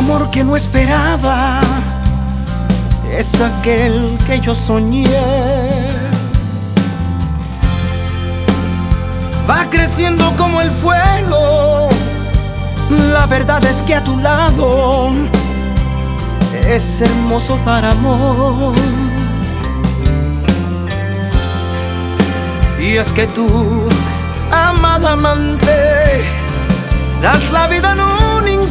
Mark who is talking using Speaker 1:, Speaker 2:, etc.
Speaker 1: amor que no esperaba es aquel que yo soñé. Va creciendo como el fuego. La verdad es que a tu lado es hermoso dar amor. Y es que tú, amada amante, das la vida en un